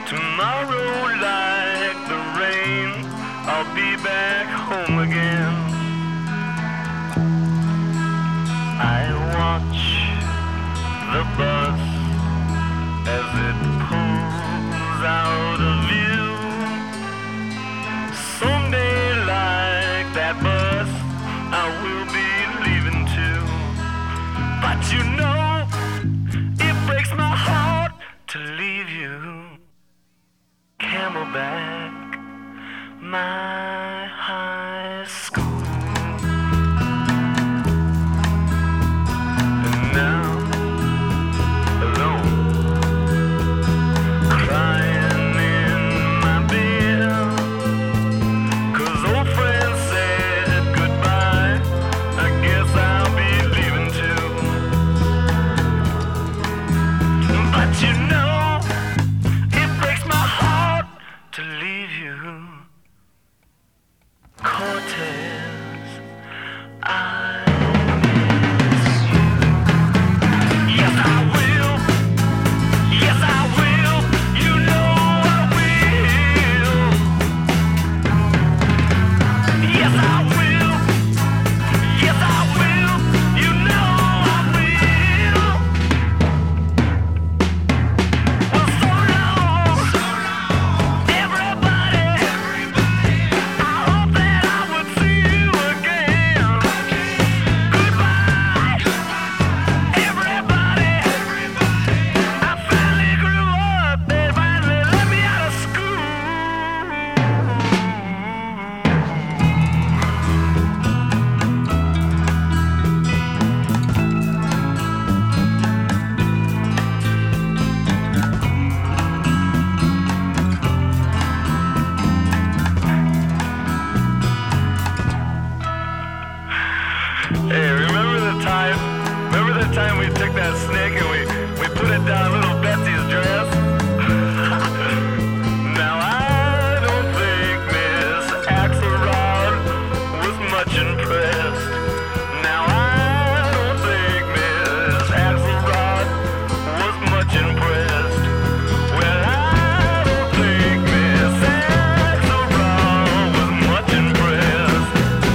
Tomorrow, like the rain, I'll be back home again. I watch the bus as it pulls out of view. Someday, like that bus, I will be leaving too. But you know, it breaks my heart to leave you. Camelback, my high school. And now, alone, crying in my bed, 'cause old friends said goodbye. I guess I'll be leaving too. But you know, it breaks my heart to leave you. Cortez, I miss you. Yes, I will. Yes, I will. You know I will. Yes, I will. Yes, I will. You know I will. Well, so long, everybody. I hope that I would see you again. Goodbye, everybody. I finally grew up. They finally let me out of school. Hey, remember the time we took that snake and we put it down little Betsy's dress? Now I don't think Miss Axelrod was much impressed. Now I don't think Miss Axelrod was much impressed. Well, I don't think Miss Axelrod was much impressed.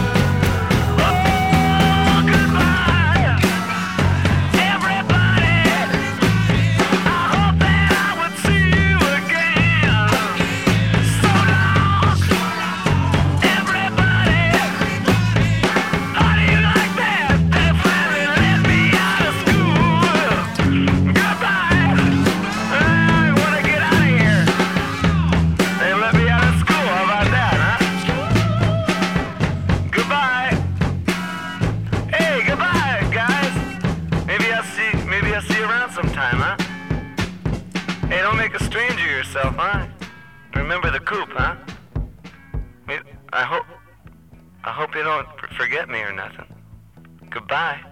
Oh, goodbye, everybody. I hope that I would see you again. So long, everybody. How do you like that? They finally let me out of school. Goodbye. I wanna get out of here. They let me out of school. How about that, huh? Goodbye. Hey, goodbye, guys. Maybe I'll see you around sometime, huh? Hey, don't make a stranger of yourself, huh? Remember the coop, huh? I hope you don't forget me or nothing. Goodbye.